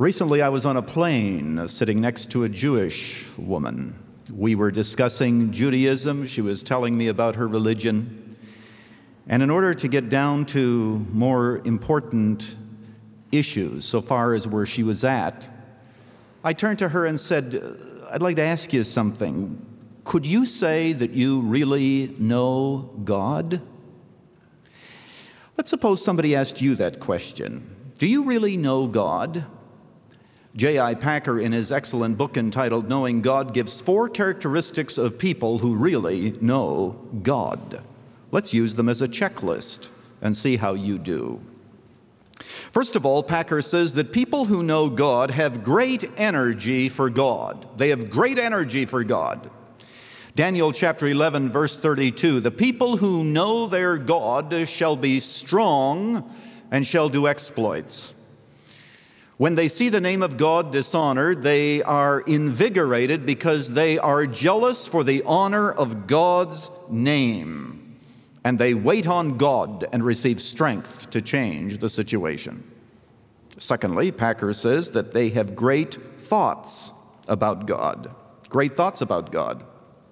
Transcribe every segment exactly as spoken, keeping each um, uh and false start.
Recently, I was on a plane uh, sitting next to a Jewish woman. We were discussing Judaism. She was telling me about her religion. And in order to get down to more important issues, so far as where she was at, I turned to her and said, I'd like to ask you something. Could you say that you really know God? Let's suppose somebody asked you that question. Do you really know God? J I Packer, in his excellent book entitled Knowing God, gives four characteristics of people who really know God. Let's use them as a checklist and see how you do. First of all, Packer says that people who know God have great energy for God. They have great energy for God. Daniel chapter eleven, verse thirty-two, the people who know their God shall be strong and shall do exploits. When they see the name of God dishonored, they are invigorated because they are jealous for the honor of God's name. And they wait on God and receive strength to change the situation. Secondly, Packer says that they have great thoughts about God. Great thoughts about God.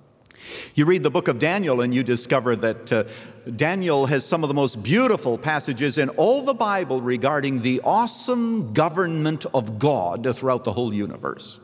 You read the book of Daniel and you discover that uh, Daniel has some of the most beautiful passages in all the Bible regarding the awesome government of God throughout the whole universe.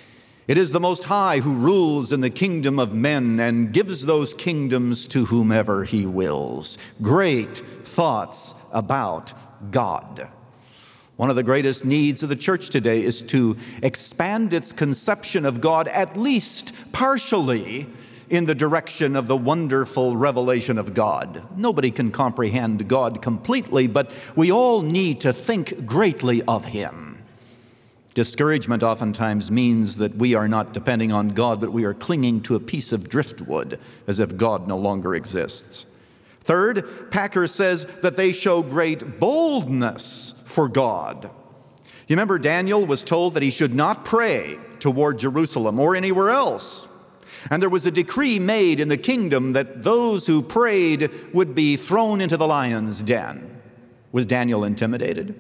It is the Most High who rules in the kingdom of men and gives those kingdoms to whomever he wills. Great thoughts about God. One of the greatest needs of the church today is to expand its conception of God, at least partially, in the direction of the wonderful revelation of God. Nobody can comprehend God completely, but we all need to think greatly of him. Discouragement oftentimes means that we are not depending on God, but we are clinging to a piece of driftwood as if God no longer exists. Third, Packer says that they show great boldness for God. You remember Daniel was told that he should not pray toward Jerusalem or anywhere else. And there was a decree made in the kingdom that those who prayed would be thrown into the lion's den. Was Daniel intimidated?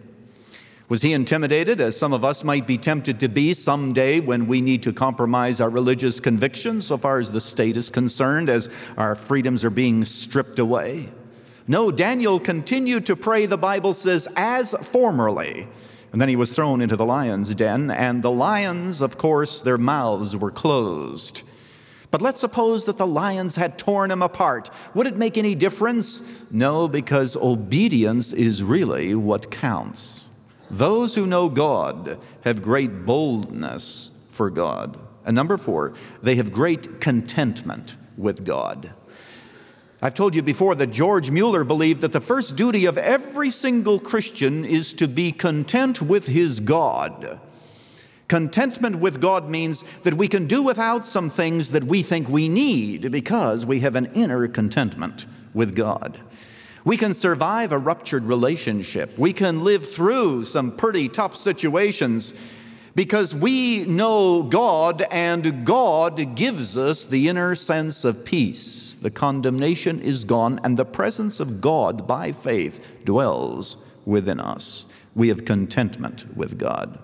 Was he intimidated, as some of us might be tempted to be someday when we need to compromise our religious convictions so far as the state is concerned, as our freedoms are being stripped away? No, Daniel continued to pray, the Bible says, as formerly. And then he was thrown into the lion's den, and the lions, of course, their mouths were closed. But let's suppose that the lions had torn him apart. Would it make any difference? No, because obedience is really what counts. Those who know God have great boldness for God. And number four, they have great contentment with God. I've told you before that George Mueller believed that the first duty of every single Christian is to be content with his God. Contentment with God means that we can do without some things that we think we need because we have an inner contentment with God. We can survive a ruptured relationship. We can live through some pretty tough situations because we know God, and God gives us the inner sense of peace. The condemnation is gone, and the presence of God by faith dwells within us. We have contentment with God.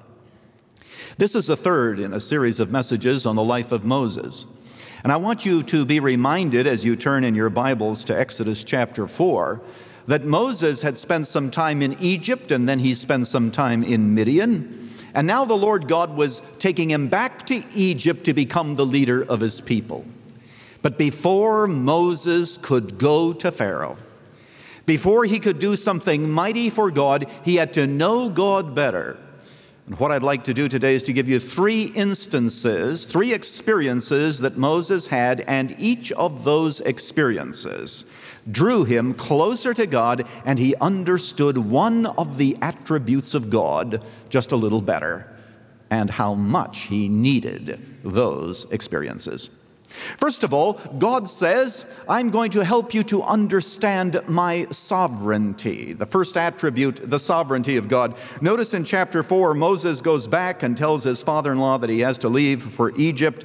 This is the third in a series of messages on the life of Moses. And I want you to be reminded as you turn in your Bibles to Exodus chapter four, that Moses had spent some time in Egypt and then he spent some time in Midian. And now the Lord God was taking him back to Egypt to become the leader of his people. But before Moses could go to Pharaoh, before he could do something mighty for God, he had to know God better. And what I'd like to do today is to give you three instances, three experiences that Moses had, and each of those experiences drew him closer to God, and he understood one of the attributes of God just a little better, and how much he needed those experiences. First of all, God says, I'm going to help you to understand my sovereignty. The first attribute, the sovereignty of God. Notice in chapter four, Moses goes back and tells his father-in-law that he has to leave for Egypt.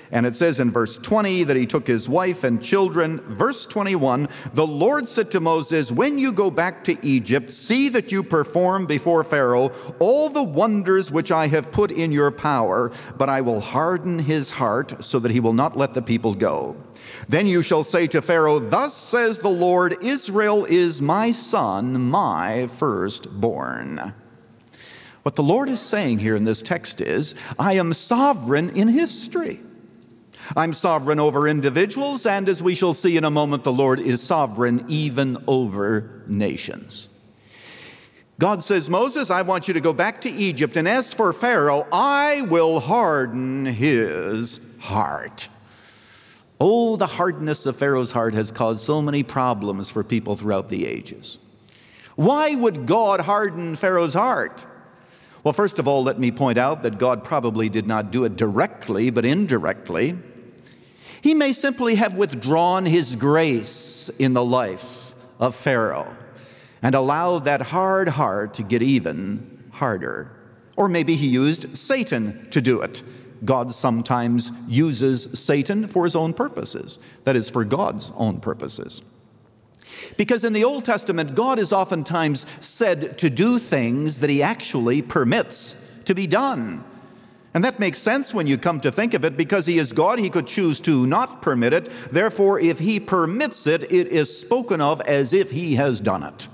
And it says in verse twenty that he took his wife and children. Verse twenty-one, the Lord said to Moses, when you go back to Egypt, see that you perform before Pharaoh all the wonders which I have put in your power, but I will harden his heart so that he will not let the people go. Then you shall say to Pharaoh, thus says the Lord, Israel is my son, my firstborn. What the Lord is saying here in this text is, I am sovereign in history. I'm sovereign over individuals, and as we shall see in a moment, the Lord is sovereign even over nations. God says, Moses, I want you to go back to Egypt, and as for Pharaoh, I will harden his heart. Oh, the hardness of Pharaoh's heart has caused so many problems for people throughout the ages. Why would God harden Pharaoh's heart? Well, first of all, let me point out that God probably did not do it directly, but indirectly. He may simply have withdrawn his grace in the life of Pharaoh and allowed that hard heart to get even harder. Or maybe he used Satan to do it. God sometimes uses Satan for his own purposes, that is, for God's own purposes. Because in the Old Testament, God is oftentimes said to do things that he actually permits to be done. And that makes sense when you come to think of it, because he is God, he could choose to not permit it. Therefore, if he permits it, it is spoken of as if he has done it.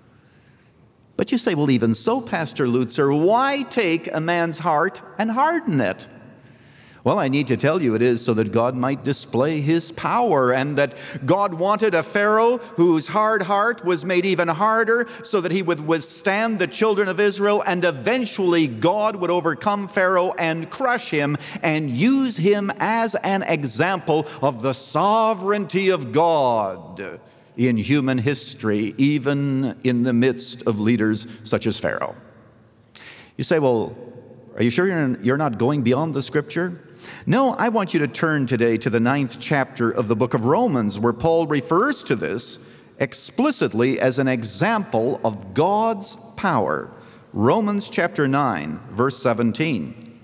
But you say, well, even so, Pastor Lutzer, why take a man's heart and harden it? Well, I need to tell you it is so that God might display his power, and that God wanted a Pharaoh whose hard heart was made even harder so that he would withstand the children of Israel, and eventually God would overcome Pharaoh and crush him and use him as an example of the sovereignty of God in human history, even in the midst of leaders such as Pharaoh. You say, well, are you sure you're not going beyond the Scripture? No, I want you to turn today to the ninth chapter of the book of Romans, where Paul refers to this explicitly as an example of God's power. Romans chapter nine, verse seventeen.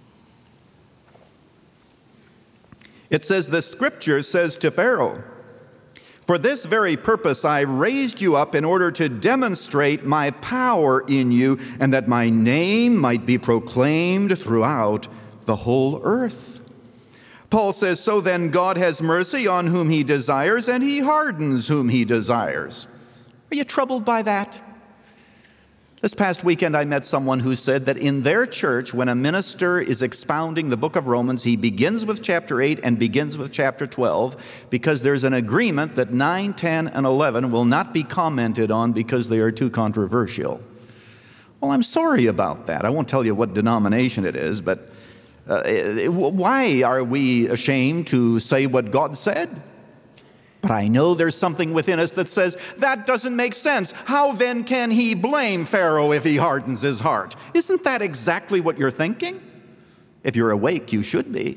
It says, the Scripture says to Pharaoh, for this very purpose I raised you up in order to demonstrate my power in you, and that my name might be proclaimed throughout the whole earth. Paul says, so then God has mercy on whom he desires, and he hardens whom he desires. Are you troubled by that? This past weekend, I met someone who said that in their church, when a minister is expounding the book of Romans, he begins with chapter eight and begins with chapter twelve, because there's an agreement that nine, ten, and eleven will not be commented on because they are too controversial. Well, I'm sorry about that. I won't tell you what denomination it is, but uh, why are we ashamed to say what God said? But I know there's something within us that says, that doesn't make sense. How then can he blame Pharaoh if he hardens his heart? Isn't that exactly what you're thinking? If you're awake, you should be.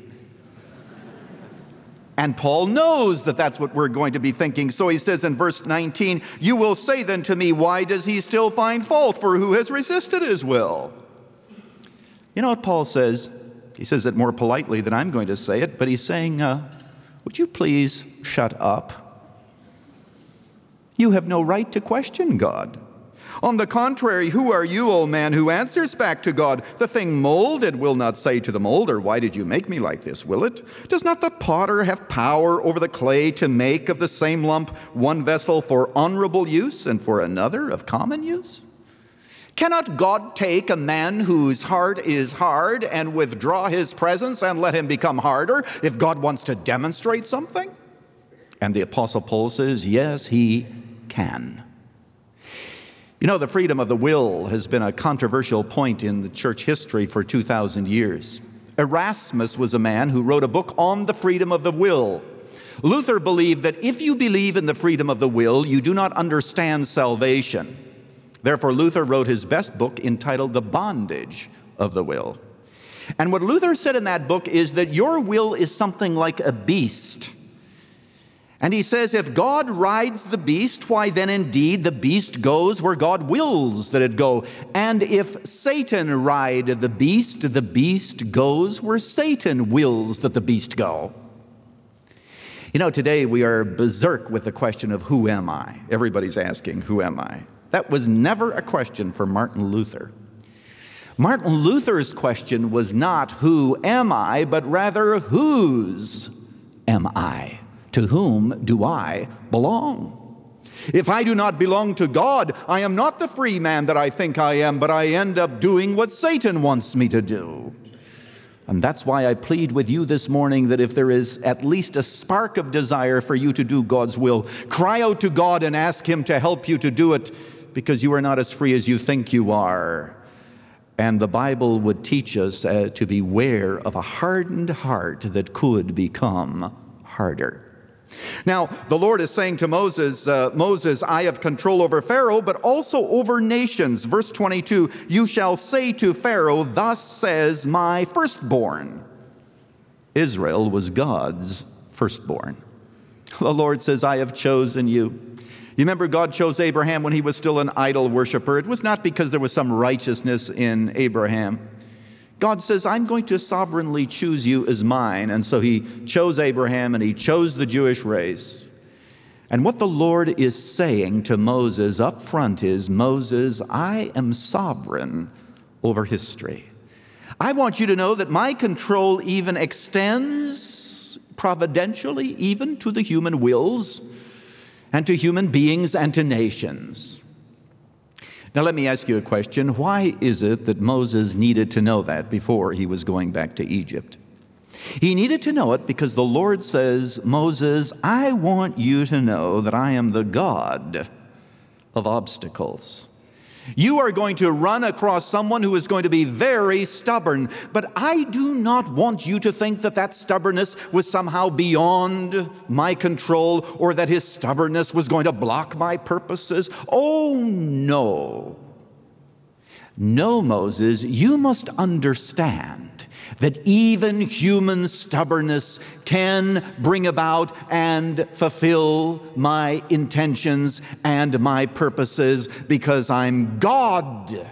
And Paul knows that that's what we're going to be thinking. So he says in verse nineteen, you will say then to me, why does he still find fault? For who has resisted his will? You know what Paul says? He says it more politely than I'm going to say it, but he's saying, uh, would you please shut up? You have no right to question God. On the contrary, who are you, O man, who answers back to God? The thing molded will not say to the molder, why did you make me like this, will it? Does not the potter have power over the clay to make of the same lump one vessel for honorable use and for another of common use? Cannot God take a man whose heart is hard and withdraw his presence and let him become harder if God wants to demonstrate something? And the Apostle Paul says, yes, he can. You know, the freedom of the will has been a controversial point in the church history for two thousand years. Erasmus was a man who wrote a book on the freedom of the will. Luther believed that if you believe in the freedom of the will, you do not understand salvation. Therefore, Luther wrote his best book entitled The Bondage of the Will. And what Luther said in that book is that your will is something like a beast. And he says, if God rides the beast, why then indeed the beast goes where God wills that it go. And if Satan ride the beast, the beast goes where Satan wills that the beast go. You know, today we are berserk with the question of who am I? Everybody's asking, who am I? That was never a question for Martin Luther. Martin Luther's question was not who am I, but rather whose am I? To whom do I belong? If I do not belong to God, I am not the free man that I think I am, but I end up doing what Satan wants me to do. And that's why I plead with you this morning that if there is at least a spark of desire for you to do God's will, cry out to God and ask Him to help you to do it, because you are not as free as you think you are. And the Bible would teach us uh, to beware of a hardened heart that could become harder. Now, the Lord is saying to Moses, uh, Moses, I have control over Pharaoh, but also over nations. Verse twenty-two, you shall say to Pharaoh, thus says my firstborn. Israel was God's firstborn. The Lord says, I have chosen you. You remember God chose Abraham when he was still an idol worshiper. It was not because there was some righteousness in Abraham. God says, I'm going to sovereignly choose you as mine. And so he chose Abraham and he chose the Jewish race. And what the Lord is saying to Moses up front is, Moses, I am sovereign over history. I want you to know that my control even extends providentially even to the human wills and to human beings and to nations. Now, let me ask you a question. Why is it that Moses needed to know that before he was going back to Egypt? He needed to know it because the Lord says, Moses, I want you to know that I am the God of obstacles. You are going to run across someone who is going to be very stubborn, but I do not want you to think that that stubbornness was somehow beyond my control or that his stubbornness was going to block my purposes. Oh, no. No, Moses, you must understand that even human stubbornness can bring about and fulfill my intentions and my purposes because I'm God.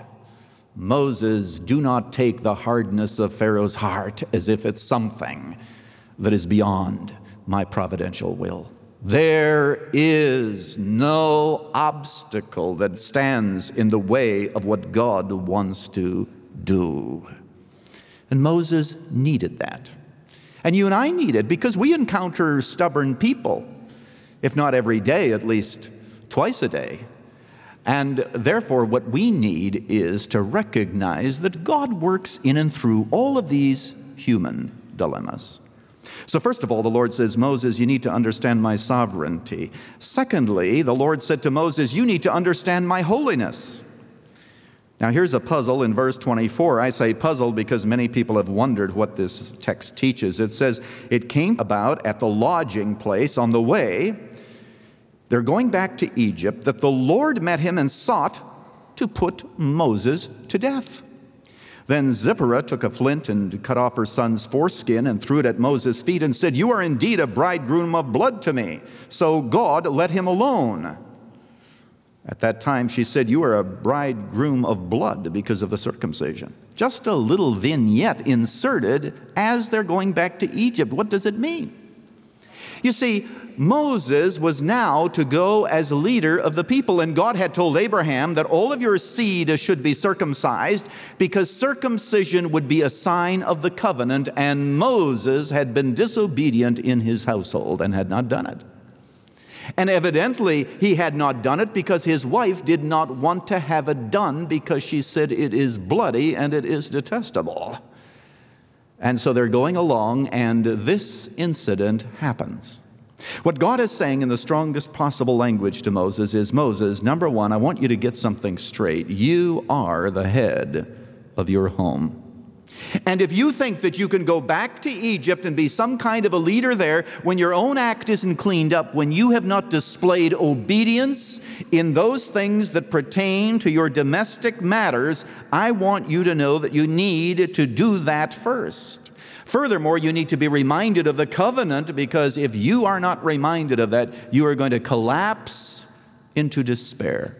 Moses, do not take the hardness of Pharaoh's heart as if it's something that is beyond my providential will. There is no obstacle that stands in the way of what God wants to do. And Moses needed that. And you and I need it because we encounter stubborn people, if not every day, at least twice a day. And therefore, what we need is to recognize that God works in and through all of these human dilemmas. So first of all, the Lord says, Moses, you need to understand my sovereignty. Secondly, the Lord said to Moses, you need to understand my holiness. Now, here's a puzzle in verse twenty-four. I say puzzle because many people have wondered what this text teaches. It says, it came about at the lodging place on the way. They're going back to Egypt, that the Lord met him and sought to put Moses to death. Then Zipporah took a flint and cut off her son's foreskin and threw it at Moses' feet and said, you are indeed a bridegroom of blood to me. So God let him alone. At that time, she said, you are a bridegroom of blood because of the circumcision. Just a little vignette inserted as they're going back to Egypt. What does it mean? You see, Moses was now to go as leader of the people, and God had told Abraham that all of your seed should be circumcised because circumcision would be a sign of the covenant, and Moses had been disobedient in his household and had not done it. And evidently, he had not done it because his wife did not want to have it done because she said it is bloody and it is detestable. And so they're going along, and this incident happens. What God is saying in the strongest possible language to Moses is, Moses, number one, I want you to get something straight. You are the head of your home. And if you think that you can go back to Egypt and be some kind of a leader there when your own act isn't cleaned up, when you have not displayed obedience in those things that pertain to your domestic matters, I want you to know that you need to do that first. Furthermore, you need to be reminded of the covenant, because if you are not reminded of that, you are going to collapse into despair.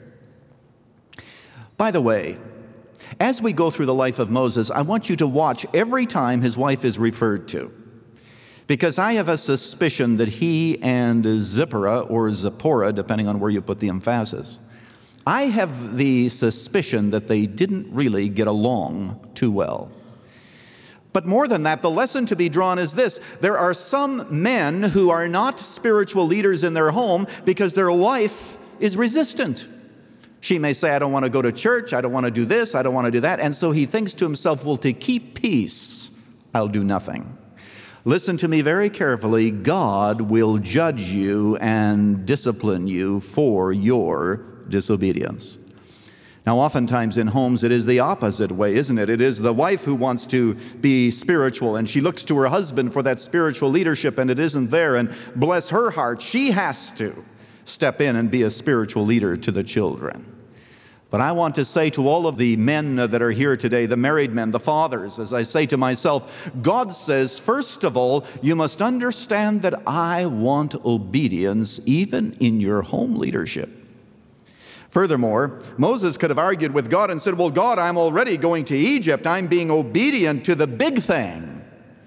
By the way, as we go through the life of Moses, I want you to watch every time his wife is referred to, because I have a suspicion that he and Zipporah, or Zipporah, depending on where you put the emphasis, I have the suspicion that they didn't really get along too well. But more than that, the lesson to be drawn is this: there are some men who are not spiritual leaders in their home because their wife is resistant. She may say, I don't want to go to church, I don't want to do this, I don't want to do that. And so he thinks to himself, well, to keep peace, I'll do nothing. Listen to me very carefully. God will judge you and discipline you for your disobedience. Now, oftentimes in homes, it is the opposite way, isn't it? It is the wife who wants to be spiritual, and she looks to her husband for that spiritual leadership, and it isn't there. And bless her heart, she has to step in and be a spiritual leader to the children. But I want to say to all of the men that are here today, the married men, the fathers, as I say to myself, God says, first of all, you must understand that I want obedience even in your home leadership. Furthermore, Moses could have argued with God and said, well, God, I'm already going to Egypt. I'm being obedient to the big thing.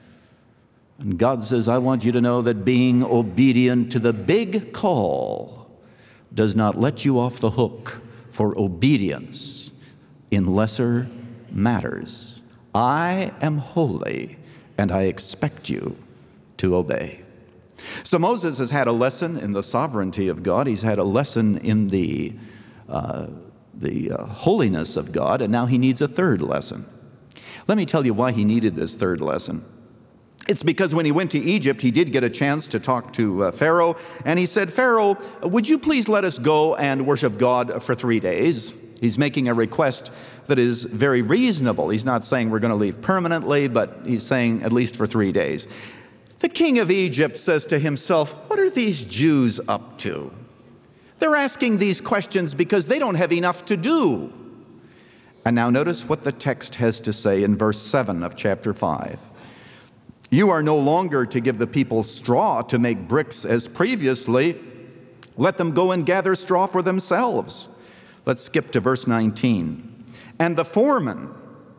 And God says, I want you to know that being obedient to the big call does not let you off the hook for obedience in lesser matters. I am holy, and I expect you to obey. So Moses has had a lesson in the sovereignty of God. He's had a lesson in the, uh, the uh, holiness of God, and now he needs a third lesson. Let me tell you why he needed this third lesson. It's because when he went to Egypt, he did get a chance to talk to uh, Pharaoh, and he said, Pharaoh, would you please let us go and worship God for three days? He's making a request that is very reasonable. He's not saying we're going to leave permanently, but he's saying at least for three days. The king of Egypt says to himself, what are these Jews up to? They're asking these questions because they don't have enough to do. And now notice what the text has to say in verse seven of chapter five. You are no longer to give the people straw to make bricks as previously. Let them go and gather straw for themselves. Let's skip to verse nineteen. And the foreman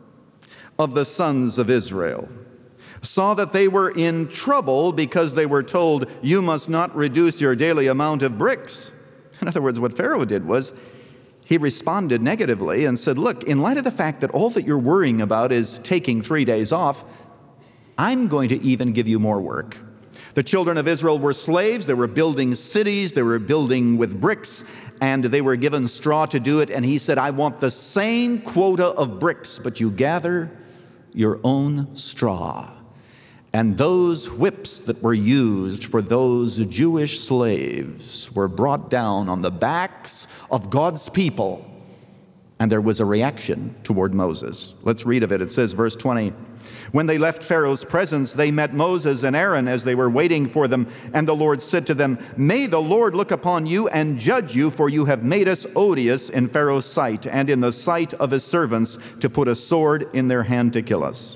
of the sons of Israel saw that they were in trouble because they were told, you must not reduce your daily amount of bricks. In other words, what Pharaoh did was he responded negatively and said, look, in light of the fact that all that you're worrying about is taking three days off, I'm going to even give you more work. The children of Israel were slaves. They were building cities. They were building with bricks, and they were given straw to do it. And he said, I want the same quota of bricks, but you gather your own straw. And those whips that were used for those Jewish slaves were brought down on the backs of God's people. And there was a reaction toward Moses. Let's read of it. It says, verse twenty, when they left Pharaoh's presence, they met Moses and Aaron as they were waiting for them. And the Lord said to them, may the Lord look upon you and judge you, for you have made us odious in Pharaoh's sight and in the sight of his servants, to put a sword in their hand to kill us.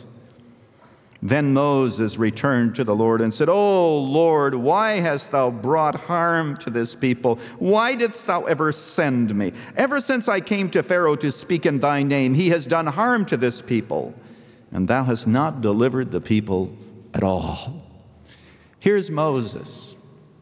Then Moses returned to the Lord and said, O Lord, why hast thou brought harm to this people? Why didst thou ever send me? Ever since I came to Pharaoh to speak in thy name, he has done harm to this people, and thou hast not delivered the people at all. Here's Moses,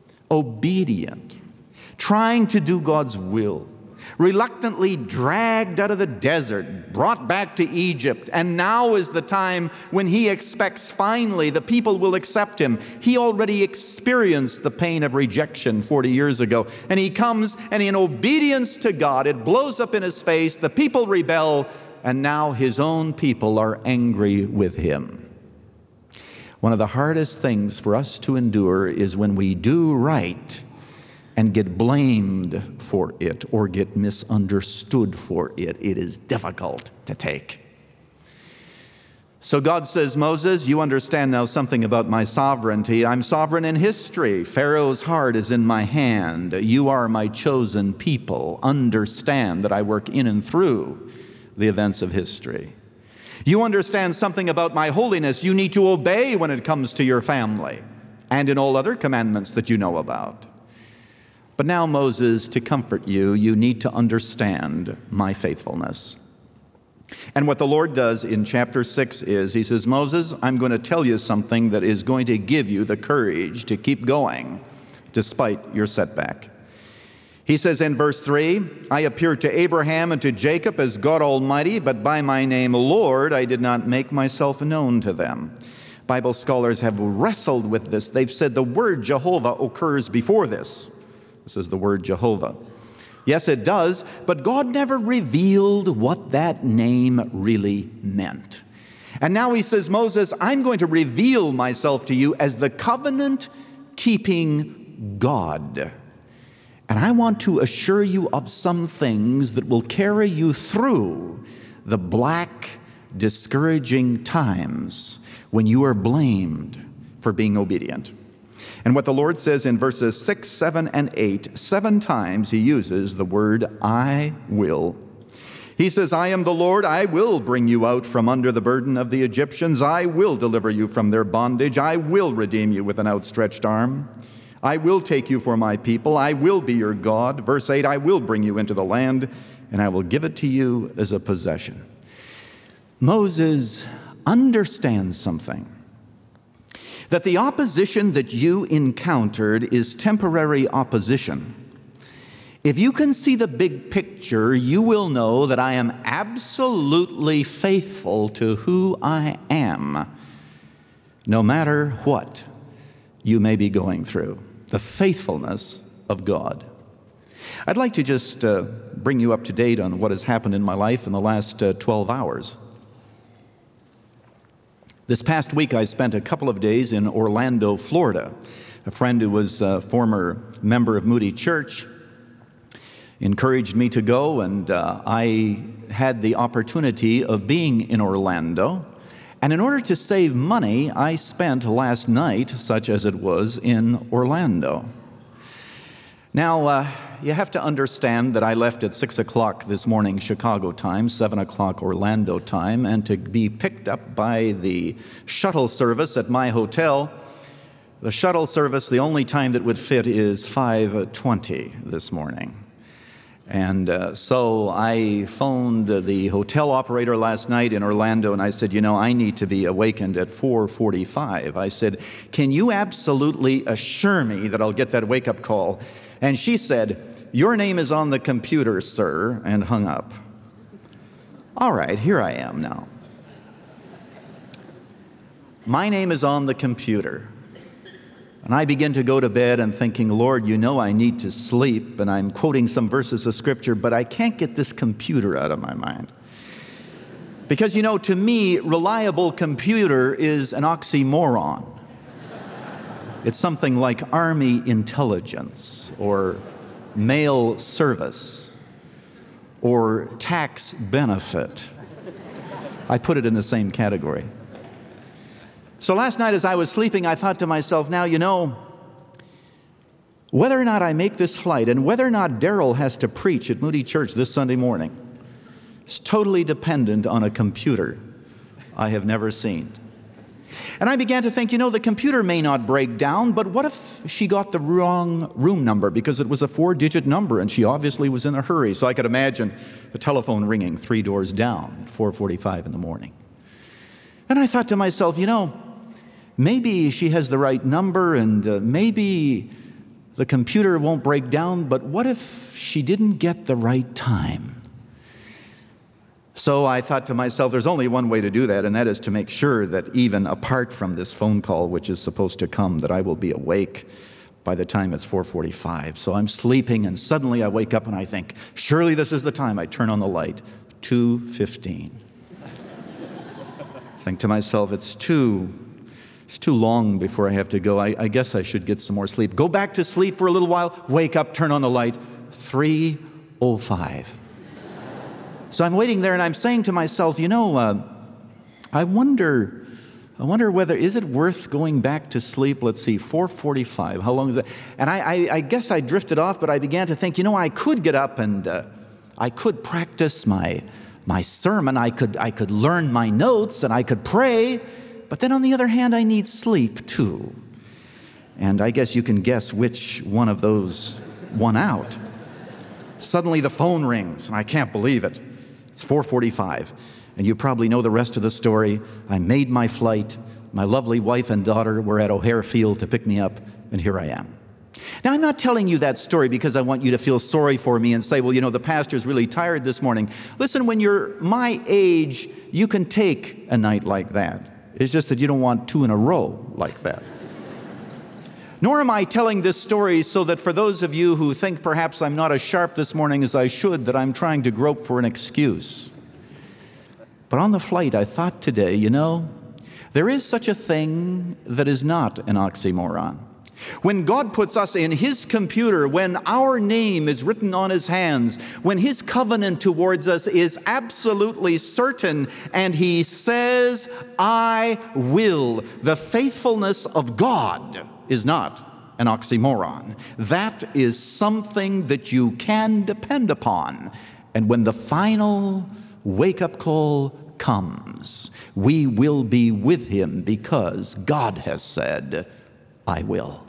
obedient, trying to do God's will, reluctantly dragged out of the desert, brought back to Egypt, and now is the time when he expects finally the people will accept him. He already experienced the pain of rejection forty years ago, and he comes, and in obedience to God, it blows up in his face, the people rebel, and now his own people are angry with him. One of the hardest things for us to endure is when we do right and get blamed for it or get misunderstood for it. It is difficult to take. So God says, Moses, you understand now something about my sovereignty. I'm sovereign in history. Pharaoh's heart is in my hand. You are my chosen people. Understand that I work in and through the events of history. You understand something about my holiness. You need to obey when it comes to your family and in all other commandments that you know about. But now, Moses, to comfort you, you need to understand my faithfulness. And what the Lord does in chapter six is, he says, Moses, I'm going to tell you something that is going to give you the courage to keep going despite your setback. He says in verse three, I appeared to Abraham and to Jacob as God Almighty, but by my name, Lord, I did not make myself known to them. Bible scholars have wrestled with this. They've said the word Jehovah occurs before this. This is the word Jehovah. Yes, it does, but God never revealed what that name really meant. And now he says, Moses, I'm going to reveal myself to you as the covenant-keeping God. And I want to assure you of some things that will carry you through the black, discouraging times when you are blamed for being obedient. And what the Lord says in verses six, seven, and eight, seven times he uses the word, I will. He says, I am the Lord, I will bring you out from under the burden of the Egyptians. I will deliver you from their bondage. I will redeem you with an outstretched arm. I will take you for my people. I will be your God. Verse eight, I will bring you into the land, and I will give it to you as a possession. Moses understands something. That the opposition that you encountered is temporary opposition. If you can see the big picture, you will know that I am absolutely faithful to who I am, no matter what you may be going through. The faithfulness of God. I'd like to just uh, bring you up to date on what has happened in my life in the last uh, twelve hours. This past week, I spent a couple of days in Orlando, Florida. A friend who was a former member of Moody Church encouraged me to go, and uh, I had the opportunity of being in Orlando. And in order to save money, I spent last night, such as it was, in Orlando. Now, uh, you have to understand that I left at six o'clock this morning Chicago time, seven o'clock Orlando time, and to be picked up by the shuttle service at my hotel. The shuttle service, the only time that would fit is five twenty this morning. And uh, so I phoned the hotel operator last night in Orlando, and I said, you know, I need to be awakened at four forty-five. I said, can you absolutely assure me that I'll get that wake-up call? And she said, your name is on the computer, sir, and hung up. All right, here I am now. My name is on the computer. And I begin to go to bed and thinking, Lord, you know I need to sleep, and I'm quoting some verses of Scripture, but I can't get this computer out of my mind. Because, you know, to me, reliable computer is an oxymoron. It's something like Army intelligence, or mail service, or tax benefit. I put it in the same category. So last night as I was sleeping, I thought to myself, now, you know, whether or not I make this flight and whether or not Daryl has to preach at Moody Church this Sunday morning is totally dependent on a computer I have never seen. And I began to think, you know, the computer may not break down, but what if she got the wrong room number because it was a four-digit number and she obviously was in a hurry. So I could imagine the telephone ringing three doors down at four forty-five in the morning. And I thought to myself, you know, maybe she has the right number and uh, maybe the computer won't break down, but what if she didn't get the right time? So I thought to myself, there's only one way to do that, and that is to make sure that even apart from this phone call, which is supposed to come, that I will be awake by the time it's four forty-five. So I'm sleeping, and suddenly I wake up and I think, surely this is the time. I turn on the light, two fifteen. Think to myself, it's too, it's too long before I have to go. I, I guess I should get some more sleep. Go back to sleep for a little while, wake up, turn on the light, three oh five. So I'm waiting there and I'm saying to myself, you know, uh, I wonder, I wonder whether, is it worth going back to sleep? Let's see, four forty-five, how long is that? And I, I, I guess I drifted off, but I began to think, you know, I could get up and uh, I could practice my my sermon. I could, I could learn my notes and I could pray. But then on the other hand, I need sleep too. And I guess you can guess which one of those won out. Suddenly the phone rings, and I can't believe it. It's four forty-five, and you probably know the rest of the story. I made my flight. My lovely wife and daughter were at O'Hare Field to pick me up, and here I am. Now, I'm not telling you that story because I want you to feel sorry for me and say, well, you know, the pastor's really tired this morning. Listen, when you're my age, you can take a night like that. It's just that you don't want two in a row like that. Nor am I telling this story so that for those of you who think perhaps I'm not as sharp this morning as I should, that I'm trying to grope for an excuse. But on the flight, I thought today, you know, there is such a thing that is not an oxymoron. When God puts us in His computer, when our name is written on His hands, when His covenant towards us is absolutely certain, and He says, I will, the faithfulness of God is not an oxymoron. That is something that you can depend upon. And when the final wake-up call comes, we will be with Him because God has said, I will.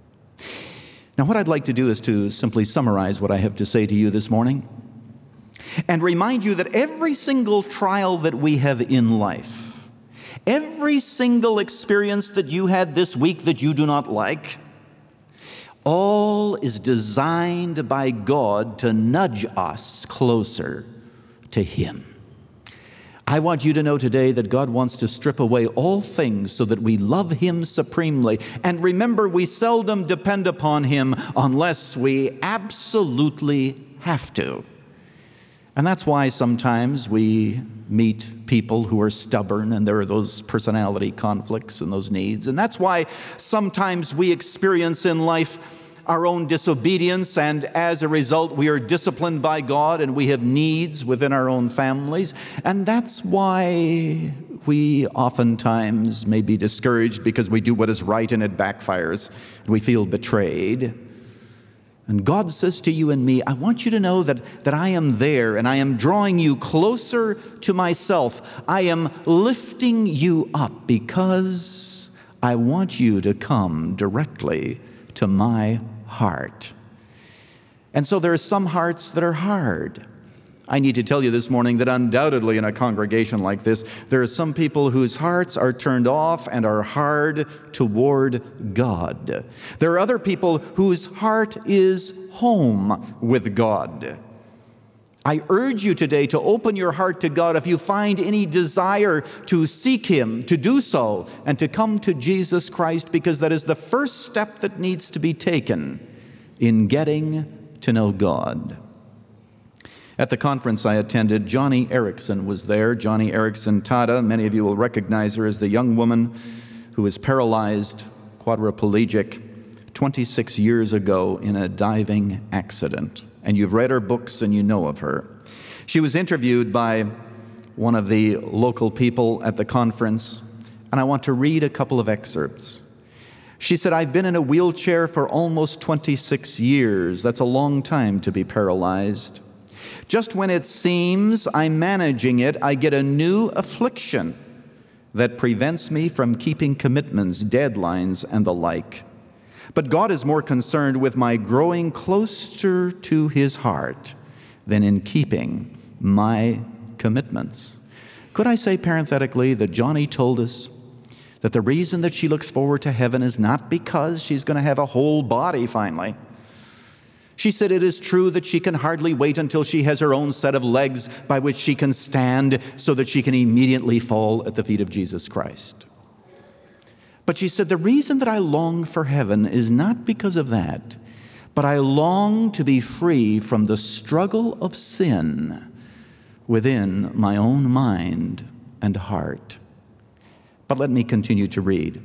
Now, what I'd like to do is to simply summarize what I have to say to you this morning and remind you that every single trial that we have in life, every single experience that you had this week that you do not like, all is designed by God to nudge us closer to Him. I want you to know today that God wants to strip away all things so that we love Him supremely. And remember, we seldom depend upon Him unless we absolutely have to. And that's why sometimes we meet people who are stubborn, and there are those personality conflicts and those needs. And that's why sometimes we experience in life our own disobedience, and as a result, we are disciplined by God, and we have needs within our own families. And that's why we oftentimes may be discouraged because we do what is right and it backfires, and we feel betrayed. And God says to you and me, I want you to know that, that I am there, and I am drawing you closer to myself. I am lifting you up because I want you to come directly to my heart. And so there are some hearts that are hard. I need to tell you this morning that undoubtedly in a congregation like this, there are some people whose hearts are turned off and are hard toward God. There are other people whose heart is home with God. I urge you today to open your heart to God if you find any desire to seek Him, to do so, and to come to Jesus Christ, because that is the first step that needs to be taken in getting to know God. At the conference I attended, Joni Eareckson was there. Joni Eareckson Tada, many of you will recognize her as the young woman who was paralyzed, quadriplegic, twenty-six years ago in a diving accident. And you've read her books and you know of her. She was interviewed by one of the local people at the conference, and I want to read a couple of excerpts. She said, I've been in a wheelchair for almost twenty-six years. That's a long time to be paralyzed. Just when it seems I'm managing it, I get a new affliction that prevents me from keeping commitments, deadlines, and the like. But God is more concerned with my growing closer to His heart than in keeping my commitments. Could I say parenthetically that Joni told us that the reason that she looks forward to heaven is not because she's going to have a whole body finally. She said it is true that she can hardly wait until she has her own set of legs by which she can stand so that she can immediately fall at the feet of Jesus Christ. But she said, the reason that I long for heaven is not because of that, but I long to be free from the struggle of sin within my own mind and heart. But let me continue to read.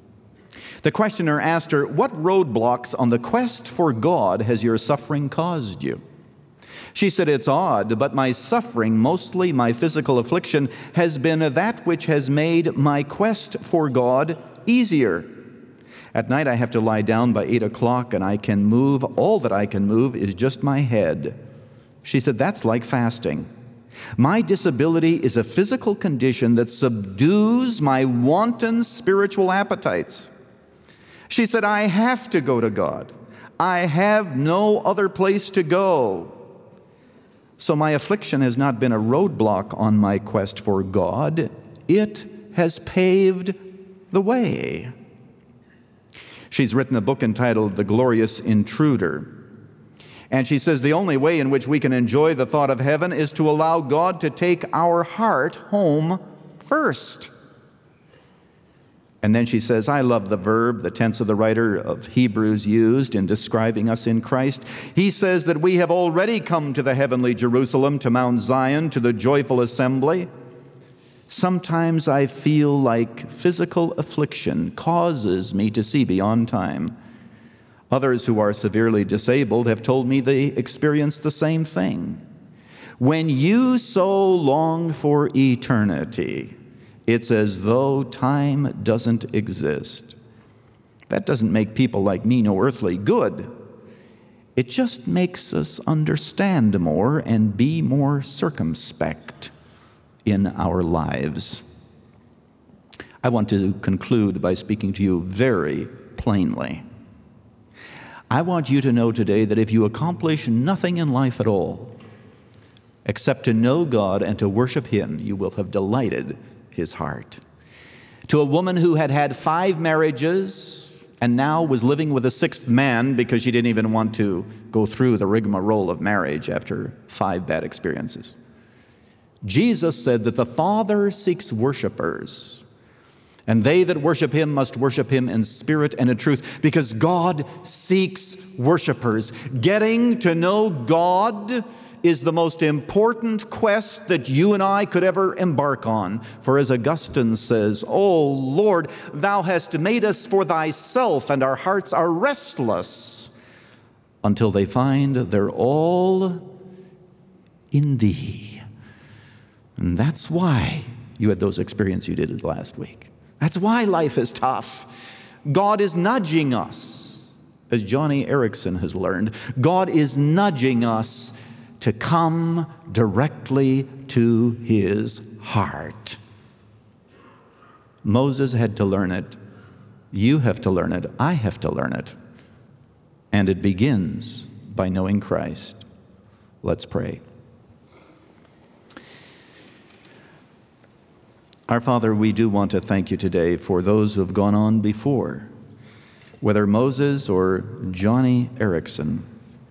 The questioner asked her, what roadblocks on the quest for God has your suffering caused you? She said, "It's odd, but my suffering, mostly my physical affliction, has been that which has made my quest for God easier. At night I have to lie down by eight o'clock and I can move. All that I can move is just my head." She said, "That's like fasting. My disability is a physical condition that subdues my wanton spiritual appetites." She said, "I have to go to God. I have no other place to go. So my affliction has not been a roadblock on my quest for God. It has paved the way." She's written a book entitled The Glorious Intruder. And she says the only way in which we can enjoy the thought of heaven is to allow God to take our heart home first. And then she says, I love the verb, the tense of the writer of Hebrews used in describing us in Christ. He says that we have already come to the heavenly Jerusalem, to Mount Zion, to the joyful assembly. Sometimes I feel like physical affliction causes me to see beyond time. Others who are severely disabled have told me they experience the same thing. When you so long for eternity, it's as though time doesn't exist. That doesn't make people like me no earthly good. It just makes us understand more and be more circumspect in our lives. I want to conclude by speaking to you very plainly. I want you to know today that if you accomplish nothing in life at all, except to know God and to worship Him, you will have delighted His heart. To a woman who had had five marriages and now was living with a sixth man because she didn't even want to go through the rigmarole of marriage after five bad experiences, Jesus said that the Father seeks worshipers, and they that worship Him must worship Him in spirit and in truth, because God seeks worshipers. Getting to know God is the most important quest that you and I could ever embark on. For as Augustine says, "O Lord, Thou hast made us for Thyself, and our hearts are restless until they find their all in Thee." And that's why you had those experiences you did last week. That's why life is tough. God is nudging us, as Johnny Erickson has learned. God is nudging us to come directly to His heart. Moses had to learn it. You have to learn it. I have to learn it. And it begins by knowing Christ. Let's pray. Our Father, we do want to thank You today for those who have gone on before, whether Moses or Johnny Erickson,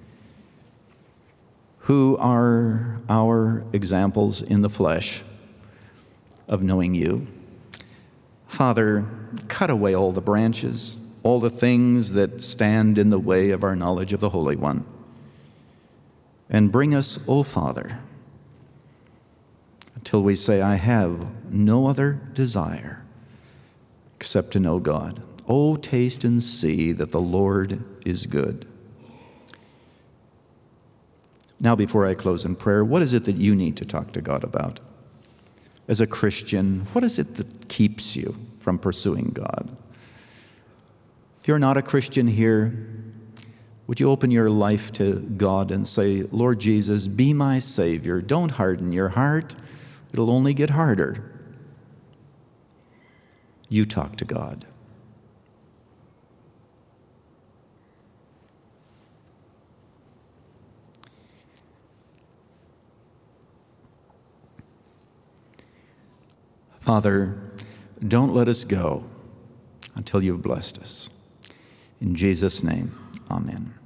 who are our examples in the flesh of knowing You. Father, cut away all the branches, all the things that stand in the way of our knowledge of the Holy One, and bring us, O Father, until we say, I have no other desire except to know God. Oh, taste and see that the Lord is good. Now, before I close in prayer, what is it that you need to talk to God about? As a Christian, what is it that keeps you from pursuing God? If you're not a Christian here, would you open your life to God and say, Lord Jesus, be my Savior. Don't harden your heart. It'll only get harder. You talk to God. Father, don't let us go until You've blessed us. In Jesus' name, amen.